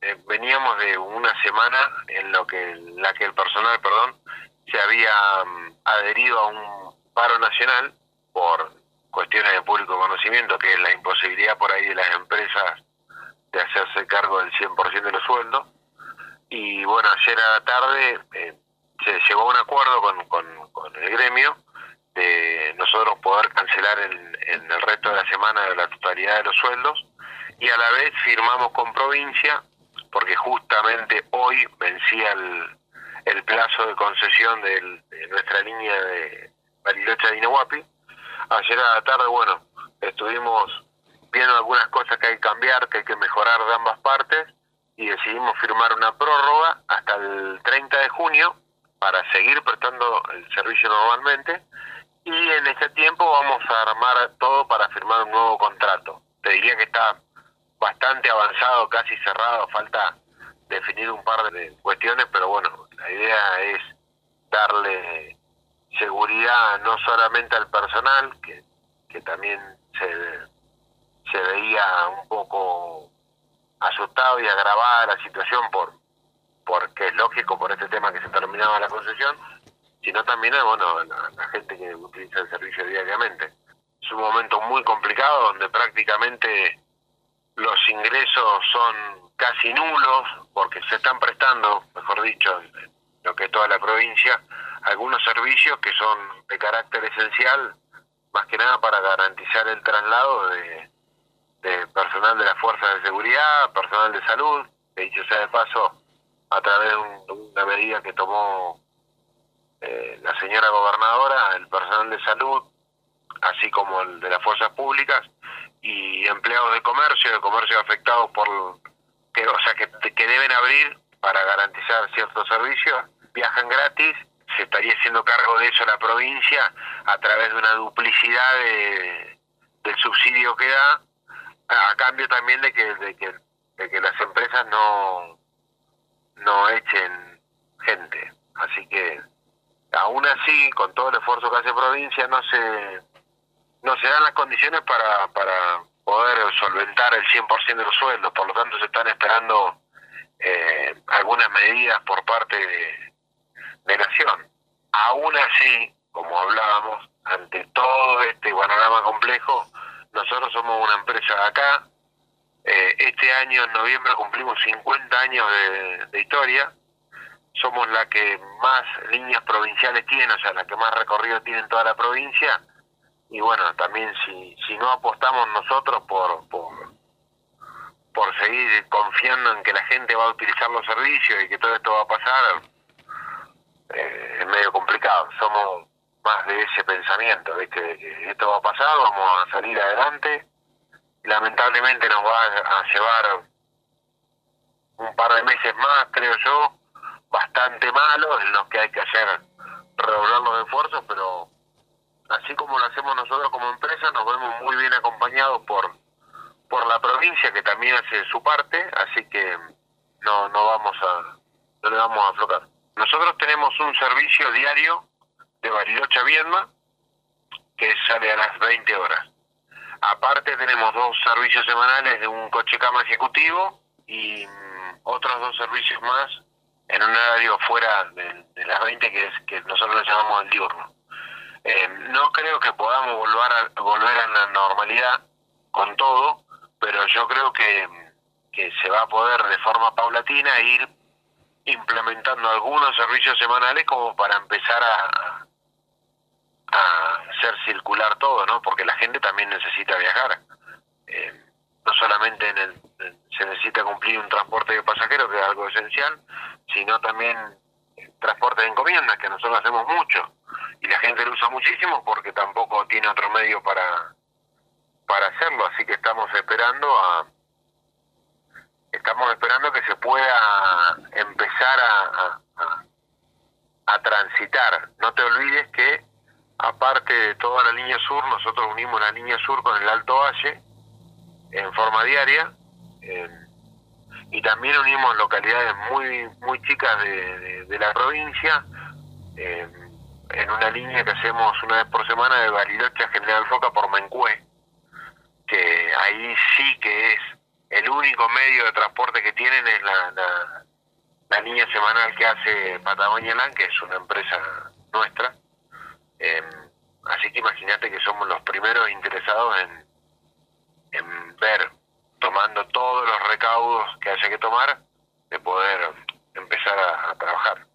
veníamos de una semana en la que el personal, perdón, se había adherido a un paro nacional por cuestiones de público conocimiento, que es la imposibilidad por ahí de las empresas de hacerse cargo del 100% de los sueldos. Y bueno, ayer a la tarde se llegó a un acuerdo con el gremio de nosotros poder cancelar en el resto de la semana la totalidad de los sueldos, y a la vez firmamos con provincia, porque justamente hoy vencía el plazo de concesión de nuestra línea de Bariloche-Dinahuapi. Ayer a la tarde, bueno, estuvimos viendo algunas cosas que hay que cambiar, que hay que mejorar de ambas partes, y decidimos firmar una prórroga hasta el 30 de junio para seguir prestando el servicio normalmente, y en ese tiempo vamos a armar todo para firmar un nuevo contrato. Te diría que está bastante avanzado, casi cerrado, falta definir un par de cuestiones, pero bueno, la idea es darle seguridad no solamente al personal, que también se veía un poco asustado y agravada la situación porque es lógico por este tema que se terminaba la concesión, sino también bueno, la gente que utiliza el servicio diariamente. Es un momento muy complicado donde prácticamente los ingresos son casi nulos, porque se están prestando, mejor dicho, en lo que es toda la provincia, algunos servicios que son de carácter esencial, más que nada para garantizar el traslado de personal de las fuerzas de seguridad, personal de salud, que dicho sea de paso, a través de una medida que tomó la señora gobernadora, el personal de salud, así como el de las fuerzas públicas, y empleados de comercio afectados que deben abrir para garantizar ciertos servicios, viajan gratis. Se estaría haciendo cargo de eso la provincia a través de una duplicidad del subsidio que da, a cambio también de que las empresas no echen gente. Así que aún así, con todo el esfuerzo que hace provincia, no se dan las condiciones para poder solventar el 100% de los sueldos. Por lo tanto, se están esperando algunas medidas por parte de Nación. Aún así, como hablábamos, ante todo este panorama complejo, nosotros somos una empresa de acá. Este año, en noviembre, cumplimos 50 años de historia. Somos la que más líneas provinciales tiene, o sea, la que más recorrido tiene en toda la provincia. Y bueno, también si no apostamos nosotros por seguir confiando en que la gente va a utilizar los servicios y que todo esto va a pasar, es medio complicado. Somos más de ese pensamiento, de que esto va a pasar, vamos a salir adelante. Lamentablemente nos va a llevar un par de meses más, creo yo, bastante malos, en los que hay que hacer redoblar los esfuerzos, pero así como lo hacemos nosotros como empresa, nos vemos muy bien acompañados por la provincia, que también hace su parte, así que no le vamos a aflojar. Nosotros tenemos un servicio diario de Bariloche a Viedma, que sale a las 20 horas. Aparte tenemos 2 servicios semanales de un coche cama ejecutivo y otros 2 servicios más en un horario fuera de las 20, que nosotros le llamamos el diurno. No creo que podamos volver a la normalidad con todo, pero yo creo que se va a poder de forma paulatina ir implementando algunos servicios semanales como para empezar a hacer circular todo, ¿no? Porque la gente también necesita viajar. No solamente se necesita cumplir un transporte de pasajeros, que es algo esencial, sino también transporte de encomiendas, que nosotros hacemos mucho. Y la gente lo usa muchísimo porque tampoco tiene otro medio para hacerlo. Así que estamos esperando que se pueda empezar a transitar. No te olvides que, aparte de toda la línea sur, nosotros unimos la línea sur con el Alto Valle en forma diaria, y también unimos localidades muy chicas de la provincia, en una línea que hacemos una vez por semana de Bariloche a General Roca por Mencue, que ahí sí que es el único medio de transporte que tienen es la línea semanal que hace Patagonia Land, que es una empresa nuestra. Eh, Así que imagínate que somos los primeros interesados en ver, tomando todos los recaudos que haya que tomar, de poder empezar a trabajar.